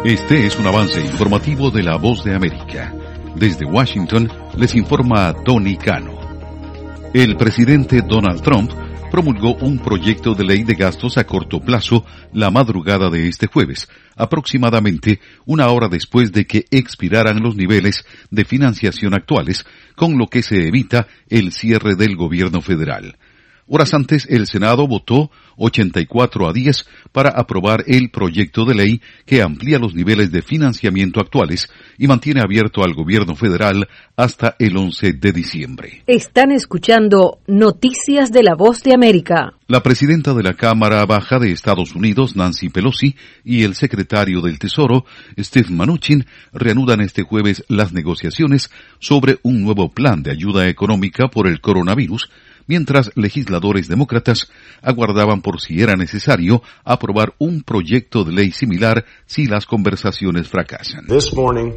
Este es un avance informativo de La Voz de América. Desde Washington les informa Tony Cano. El presidente Donald Trump promulgó un proyecto de ley de gastos a corto plazo la madrugada de este jueves, aproximadamente una hora después de que expiraran los niveles de financiación actuales, con lo que se evita el cierre del gobierno federal. Horas antes, el Senado votó 84-10 para aprobar el proyecto de ley que amplía los niveles de financiamiento actuales y mantiene abierto al gobierno federal hasta el 11 de diciembre. Están escuchando Noticias de la Voz de América. La presidenta de la Cámara Baja de Estados Unidos, Nancy Pelosi, y el secretario del Tesoro, Steve Mnuchin, reanudan este jueves las negociaciones sobre un nuevo plan de ayuda económica por el coronavirus, mientras legisladores demócratas aguardaban por si era necesario aprobar un proyecto de ley similar si las conversaciones fracasan. This morning,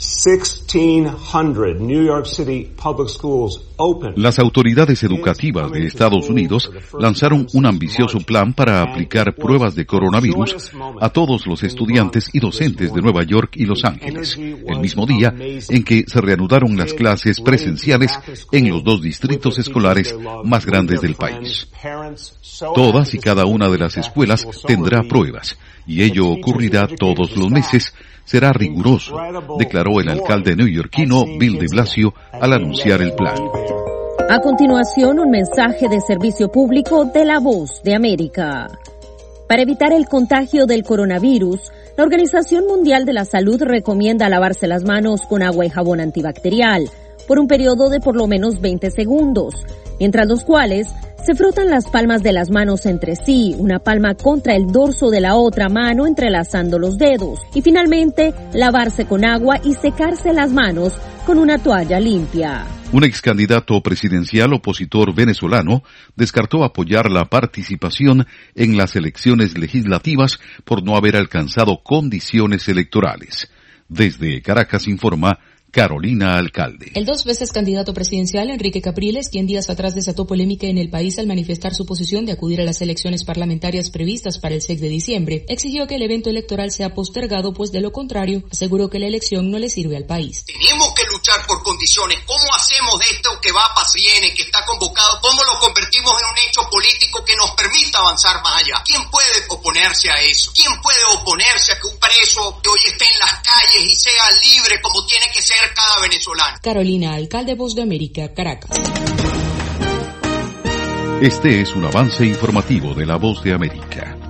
1,600 New York City public schools opened. Las autoridades educativas de Estados Unidos lanzaron un ambicioso plan para aplicar pruebas de coronavirus a todos los estudiantes y docentes de Nueva York y Los Ángeles, el mismo día en que se reanudaron las clases presenciales en los dos distritos escolares más grandes del país. Todas y cada una de las escuelas tendrá pruebas, y ello ocurrirá todos los meses. Será riguroso, declaró el alcalde neoyorquino Bill de Blasio al anunciar el plan. A continuación, un mensaje de servicio público de La Voz de América. Para evitar el contagio del coronavirus, la Organización Mundial de la Salud recomienda lavarse las manos con agua y jabón antibacterial por un periodo de por lo menos 20 segundos, mientras los cuales se frotan las palmas de las manos entre sí, una palma contra el dorso de la otra mano entrelazando los dedos, y finalmente lavarse con agua y secarse las manos con una toalla limpia. Un ex candidato presidencial opositor venezolano descartó apoyar la participación en las elecciones legislativas por no haber alcanzado condiciones electorales. Desde Caracas informa Carolina Alcalde. El 2 veces candidato presidencial Enrique Capriles, quien días atrás desató polémica en el país al manifestar su posición de acudir a las elecciones parlamentarias previstas para el 6 de diciembre, exigió que el evento electoral sea postergado, pues de lo contrario, aseguró que la elección no le sirve al país. Tenemos que luchar por condiciones. ¿Cómo hacemos de esto que va para viene, que está convocado? ¿Cómo lo convertimos en un hecho político que nos permita avanzar más allá? ¿Quién puede oponerse a eso? ¿Quién puede oponerse a que un preso que hoy esté en las calles y sea libre como tiene que ser cada venezolano? Carolina Alcalde, Voz de América, Caracas. Este es un avance informativo de La Voz de América.